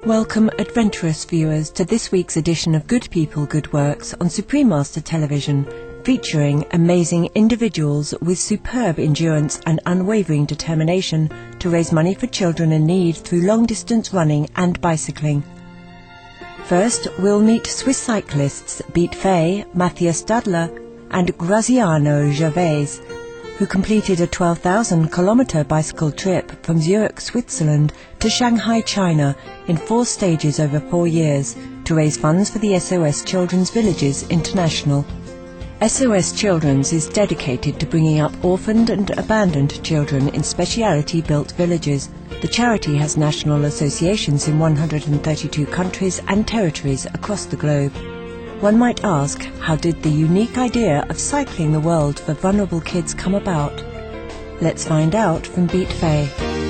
Welcome, adventurous viewers, to this week's edition of Good People, Good Works on Supreme Master Television, featuring amazing individuals with superb endurance and unwavering determination to raise money for children in need through long-distance running and bicycling. First, we'll meet Swiss cyclists Beat Fay, Matthias Stadler and Graziano Gervais, who completed a 12,000-kilometre bicycle trip from Zurich, Switzerland to Shanghai, China in 4 stages over 4 years to raise funds for the SOS Children's Villages International. SOS Children's is dedicated to bringing up orphaned and abandoned children in speciality-built villages. The charity has national associations in 132 countries and territories across the globe. One might ask, how did the unique idea of cycling the world for vulnerable kids come about? Let's find out from Beat Fay.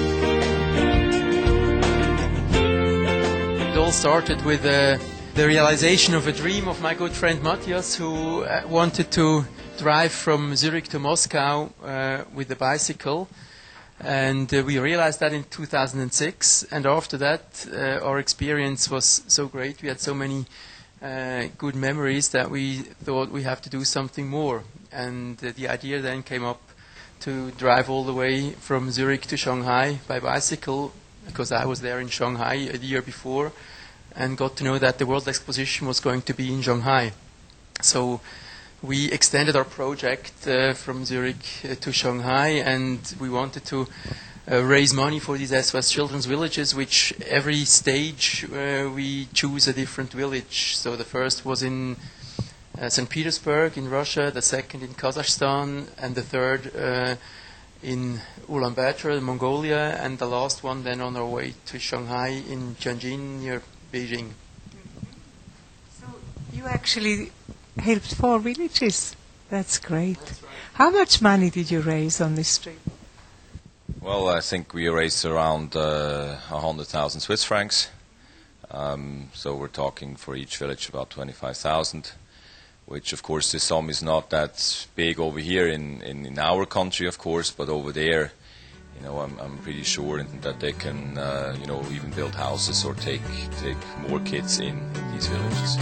It all started with the realization of a dream of my good friend Matthias, who wanted to drive from Zurich to Moscow with a bicycle. And we realized that in 2006. And after that, our experience was so great. We had so many good memories that we thought we have to do something more. And the idea then came up to drive all the way from Zurich to Shanghai by bicycle, because I was there in Shanghai a year before and got to know that the World Exposition was going to be in Shanghai. So we extended our project from Zurich to Shanghai, and we wanted to raise money for these SOS Children's Villages, which every stage we choose a different village. So the first was in St. Petersburg in Russia, the second in Kazakhstan, and the third in Ulaanbaatar, Mongolia, and the last one then on our way to Shanghai in Tianjin near Beijing. So you actually helped 4 villages. That's great. That's right. How much money did you raise on this trip? Well, I think we raised around 100,000 Swiss francs. So we're talking for each village about 25,000, which of course this sum is not that big over here in our country, of course, but over there, you know, I'm pretty sure that they can, you know, even build houses or take more kids in these villages.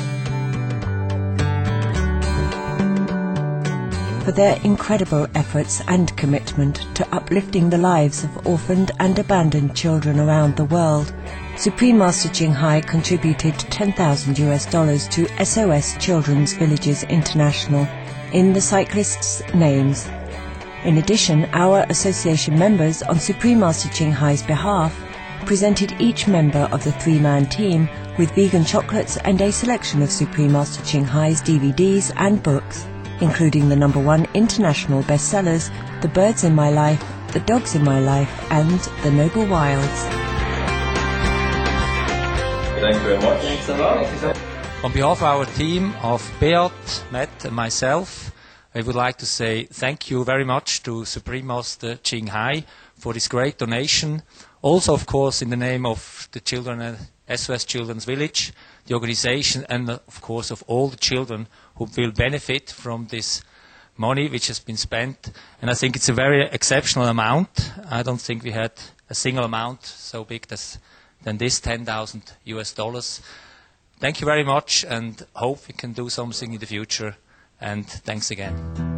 For their incredible efforts and commitment to uplifting the lives of orphaned and abandoned children around the world, Supreme Master Ching Hai contributed $10,000 to SOS Children's Villages International in the cyclists' names. In addition, our association members, on Supreme Master Ching Hai's behalf, presented each member of the 3-man team with vegan chocolates and a selection of Supreme Master Ching Hai's DVDs and books, including the #1 international bestsellers, The Birds in My Life, The Dogs in My Life, and The Noble Wilds. Thank you very much. Thanks a lot. On behalf of our team of Beat, Matt and myself, I would like to say thank you very much to Supreme Master Ching Hai for this great donation. Also, of course, in the name of the children at SOS Children's Village, the organization, and of course of all the children who will benefit from this money which has been spent. And I think it's a very exceptional amount. I don't think we had a single amount so big than this $10,000. Thank you very much, and hope we can do something in the future. And thanks again.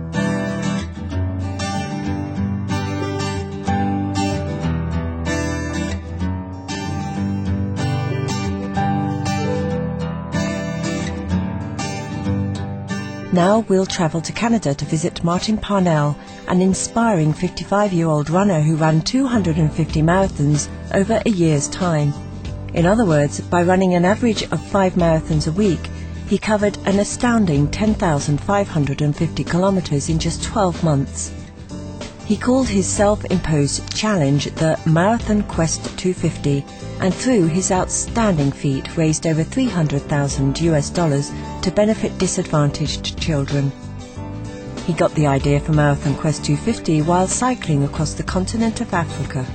Now we'll travel to Canada to visit Martin Parnell, an inspiring 55-year-old runner who ran 250 marathons over a year's time. In other words, by running an average of 5 marathons a week, he covered an astounding 10,550 kilometers in just 12 months. He called his self-imposed challenge the Marathon Quest 250, and through his outstanding feat raised over $300,000 to benefit disadvantaged children. He got the idea for Marathon Quest 250 while cycling across the continent of Africa.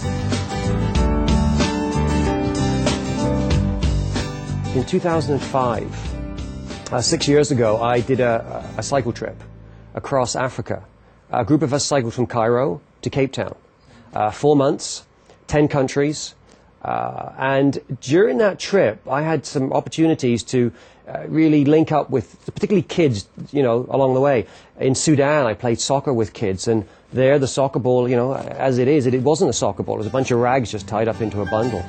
In 2005, 6 years ago, I did a cycle trip across Africa. A group of us cycled from Cairo to Cape Town. 4 months, 10 countries, And during that trip, I had some opportunities to really link up with particularly kids, along the way. In Sudan, I played soccer with kids, and there the soccer ball, as it is, it wasn't a soccer ball. It was a bunch of rags just tied up into a bundle.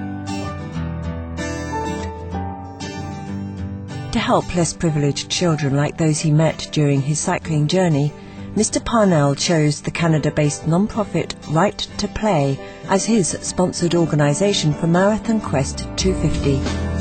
To help less privileged children like those he met during his cycling journey, Mr. Parnell chose the Canada-based non-profit Right to Play as his sponsored organisation for Marathon Quest 250.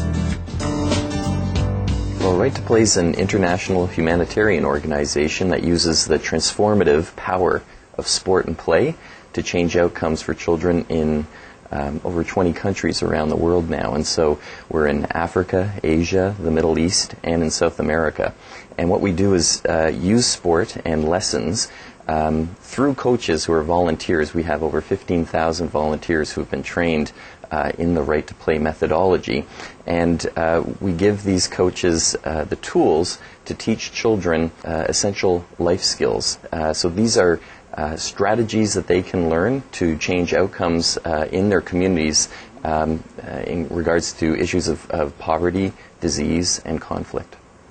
Well, Right to Play is an international humanitarian organization that uses the transformative power of sport and play to change outcomes for children in over 20 countries around the world now. And so we're in Africa, Asia, the Middle East, and in South America. And what we do is use sport and lessons through coaches who are volunteers. We have over 15,000 volunteers who have been trained in the Right to Play methodology. And we give these coaches the tools to teach children essential life skills. So these are strategies that they can learn to change outcomes in their communities in regards to issues of poverty, disease, and conflict.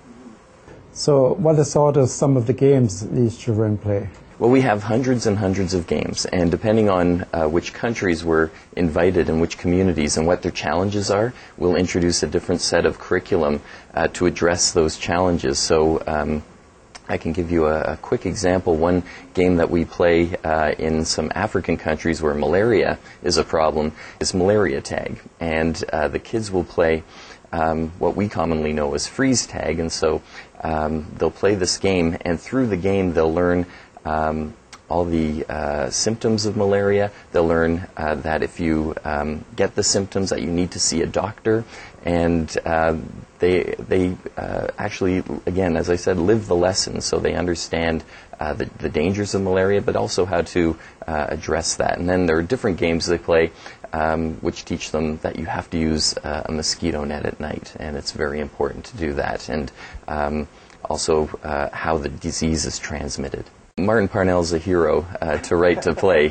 So what are sort of some of the games these children play? Well, we have hundreds and hundreds of games, and depending on which countries we're invited and which communities and what their challenges are, we'll introduce a different set of curriculum to address those challenges. So I can give you a quick example. One game that we play in some African countries where malaria is a problem is malaria tag. And the kids will play what we commonly know as freeze tag. And so they'll play this game, and through the game they'll learn all the symptoms of malaria. They'll learn that if you get the symptoms that you need to see a doctor. And they actually, again, as I said, live the lesson, so they understand the dangers of malaria, but also how to address that. And then there are different games they play which teach them that you have to use a mosquito net at night, and it's very important to do that, and also how the disease is transmitted. Martin Parnell's a hero to Right to Play.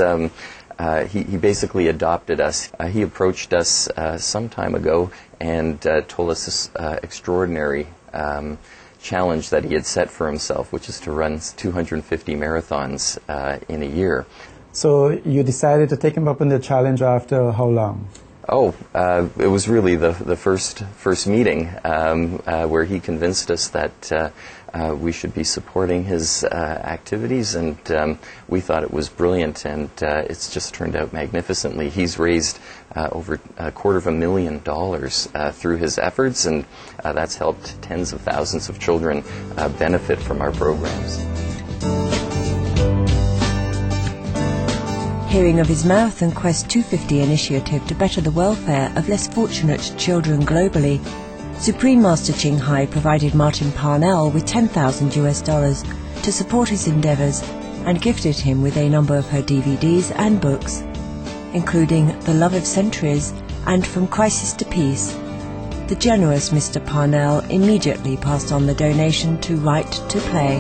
He basically adopted us. He approached us some time ago and told us this extraordinary challenge that he had set for himself, which is to run 250 marathons in a year. So you decided to take him up on the challenge after how long? Oh, it was really the first meeting where he convinced us that we should be supporting his activities, and we thought it was brilliant, and it's just turned out magnificently. He's raised over $250,000 through his efforts, and that's helped tens of thousands of children benefit from our programs. Hearing of his Marathon Quest 250 initiative to better the welfare of less fortunate children globally, Supreme Master Ching Hai provided Martin Parnell with $10,000 to support his endeavours and gifted him with a number of her DVDs and books, including The Love of Centuries and From Crisis to Peace. The generous Mr. Parnell immediately passed on the donation to Right to Play.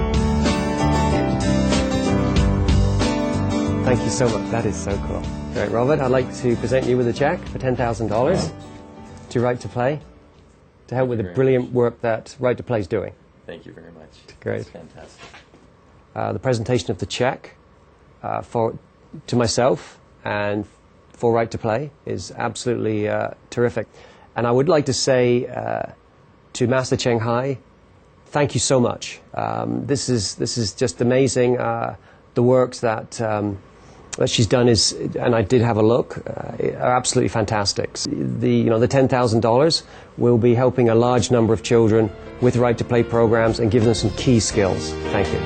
Thank you so much. That is so cool. Great, Robert. I'd like to present you with a check for $10,000 to Right to Play to help with the brilliant work that Right to Play is doing. Thank you very much. Great. That's fantastic. The presentation of the check to myself and for Right to Play is absolutely terrific. And I would like to say to Master Ching Hai, thank you so much. This is just amazing. The works that she's done is, and I did have a look, are absolutely fantastic. The $10,000 will be helping a large number of children with Right to Play programs and give them some key skills. Thank you.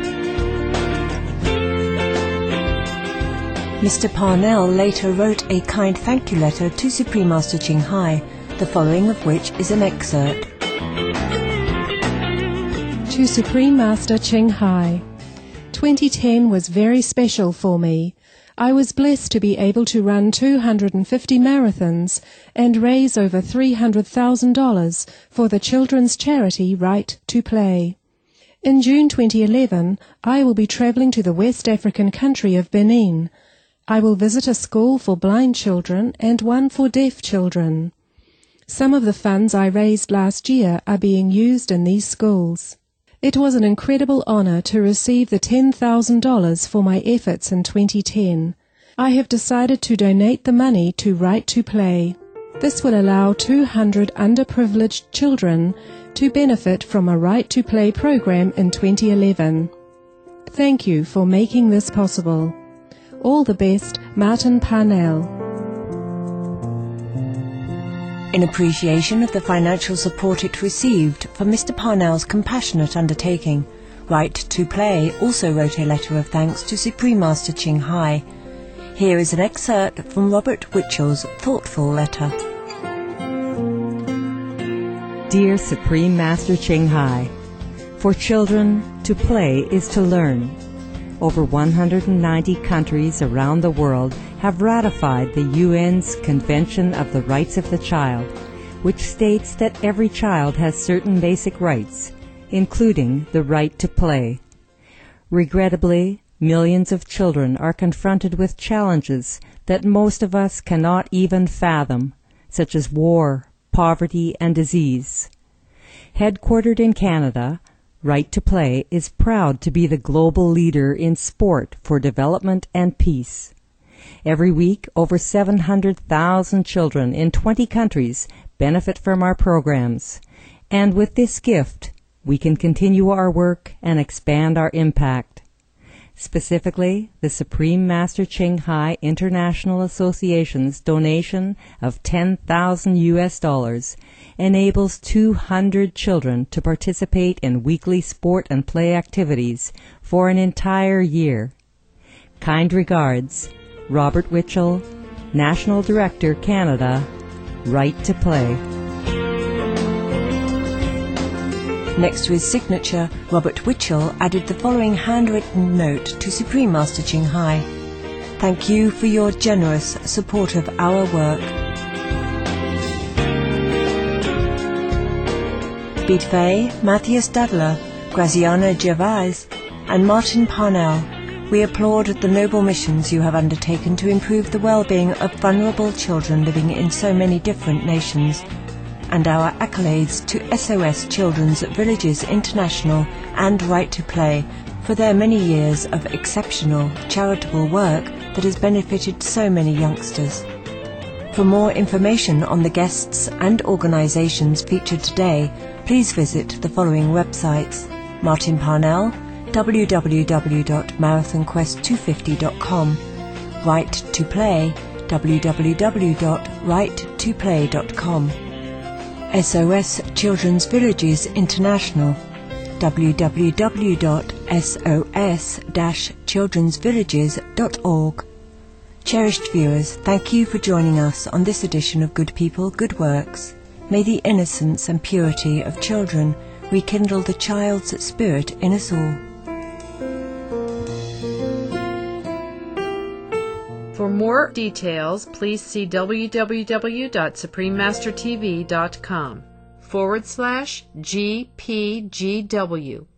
Mr. Parnell later wrote a kind thank you letter to Supreme Master Ching Hai, the following of which is an excerpt. To Supreme Master Ching Hai, 2010 was very special for me. I was blessed to be able to run 250 marathons and raise over $300,000 for the children's charity Right to Play. In June 2011, I will be travelling to the West African country of Benin. I will visit a school for blind children and one for deaf children. Some of the funds I raised last year are being used in these schools. It was an incredible honor to receive the $10,000 for my efforts in 2010. I have decided to donate the money to Right to Play. This will allow 200 underprivileged children to benefit from a Right to Play program in 2011. Thank you for making this possible. All the best, Martin Parnell. In appreciation of the financial support it received from Mr. Parnell's compassionate undertaking, Right to Play also wrote a letter of thanks to Supreme Master Ching Hai. Here is an excerpt from Robert Witchell's thoughtful letter. Dear Supreme Master Ching Hai, for children, to play is to learn. Over 190 countries around the world have ratified the UN's Convention of the Rights of the Child, which states that every child has certain basic rights, including the right to play. Regrettably, millions of children are confronted with challenges that most of us cannot even fathom, such as war, poverty, and disease. Headquartered in Canada, Right to Play is proud to be the global leader in sport for development and peace. Every week, over 700,000 children in 20 countries benefit from our programs. And with this gift, we can continue our work and expand our impact. Specifically, the Supreme Master Ching Hai International Association's donation of $10,000 enables 200 children to participate in weekly sport and play activities for an entire year. Kind regards, Robert Witchell, National Director, Canada, Right to Play. Next to his signature, Robert Witchell added the following handwritten note to Supreme Master Ching Hai. Thank you for your generous support of our work. Beat Fay, Matthias Dadler, Graziana Gervais, and Martin Parnell, we applaud the noble missions you have undertaken to improve the well-being of vulnerable children living in so many different nations, and our accolades to SOS Children's Villages International and Right to Play for their many years of exceptional charitable work that has benefited so many youngsters. For more information on the guests and organisations featured today, please visit the following websites: Martin Parnell, www.marathonquest250.com, Right to Play, www.rightoplay.com, SOS Children's Villages International, www.sos-childrensvillages.org. Cherished viewers, thank you for joining us on this edition of Good People, Good Works. May the innocence and purity of children rekindle the child's spirit in us all. For more details, please see www.suprememastertv.com/GPGW.